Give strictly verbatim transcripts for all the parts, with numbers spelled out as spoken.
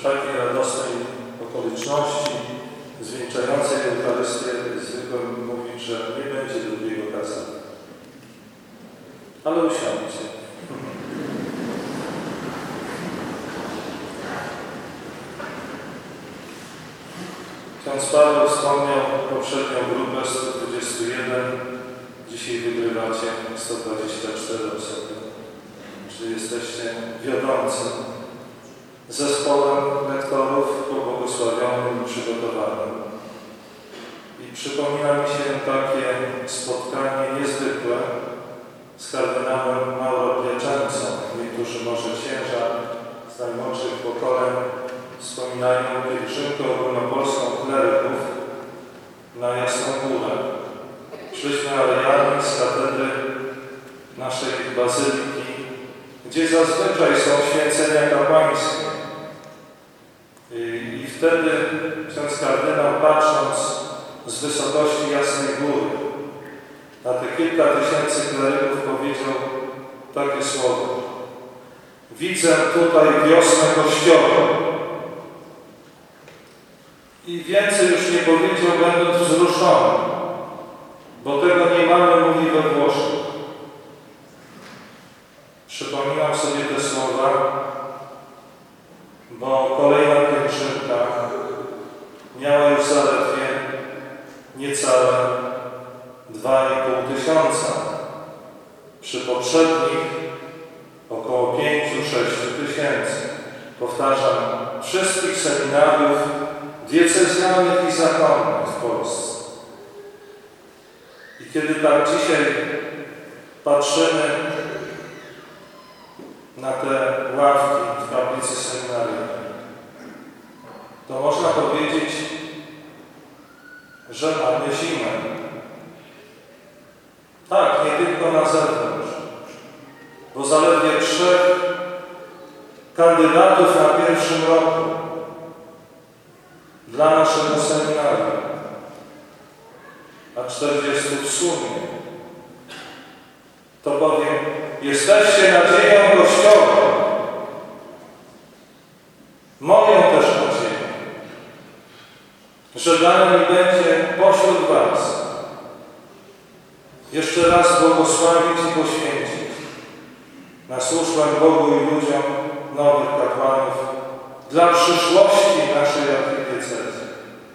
takiej radosnej okoliczności zwieńczającej Eucharystię zwykłem mówić, że nie będzie drugiego kazania. Ale usiądźcie. Ksiądz Paweł wspomniał poprzednią grupę sto dwadzieścia jeden. Dzisiaj wygrywacie sto dwadzieścia cztery osoby. Czyli jesteście wiodącym zespołem lektorów pobłogosławionym i przygotowanym. I przypomina mi się takie spotkanie niezwykłe z kardynałem Mauro Piacenza. Niektórzy może księża z najmłodszych pokoleń wspominają pielgrzymkę ogólnopolską kleryków na Jasną Górę. Szliśmy alejami z katedry naszej bazyliki, gdzie zazwyczaj są święcenia kapłańskie. I, i wtedy ksiądz kardynał, patrząc z wysokości Jasnej Góry na te kilka tysięcy kleryków, powiedział takie słowa: widzę tutaj wiosnę Kościoła. I więcej już nie powiedział, będąc wzruszony, bo tego nie mamy, mówi we Włoszech. Przypominam sobie te słowa, bo kolejna pielgrzymka miała już zaledwie niecałe dwa i pół tysiąca. Przy poprzednich około pięciu, sześciu tysięcy. Powtarzam, wszystkich seminariów diecezjalnych i zakonnych w Polsce. I kiedy tak dzisiaj patrzymy na te ławki w tablicy seminarialnej, to można powiedzieć, że mamy zimę. Tak, nie tylko na zewnątrz, bo zaledwie trzech kandydatów na pierwszym roku dla naszego seminarium, a czterdziestu w sumie, to powiem, jesteście nadzieją Kościoła, moją też nadzieją, że dane mi będzie pośród was jeszcze raz błogosławić i poświęcić na służbę Bogu i ludziom nowych kapłanów dla przyszłości naszej archidiecezji.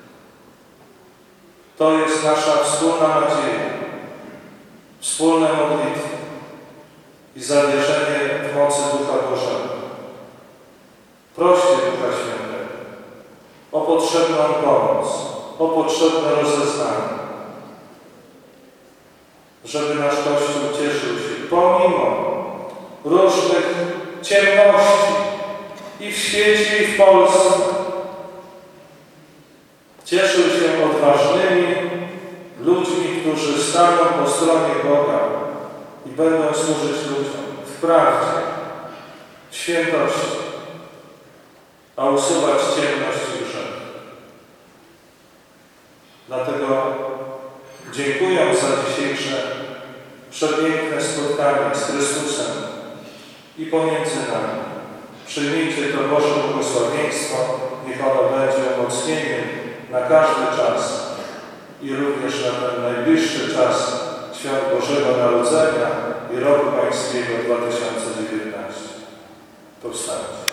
To jest nasza wspólna nadzieja, wspólne modlitwy i zawierzenie w mocy Ducha Bożego. Proście Ducha Świętego o potrzebną pomoc, o potrzebne rozeznanie, żeby nasz Kościół cieszył się pomimo różnych ciemności i w świecie, i w Polsce. Cieszył się odważnymi ludźmi, którzy staną po stronie Boga i będą służyć ludziom w prawdzie, w świętości, a usuwać ciemność i grzech. Dlatego dziękuję za dzisiejsze przepiękne spotkanie z Chrystusem i pomiędzy nami. Przyjmijcie to Boże błogosławieństwo, niech ono będzie umocnieniem na każdy czas i również na ten najbliższy czas Świąt Bożego Narodzenia i Roku Pańskiego dwa tysiące dziewiętnastego. Powstańcie.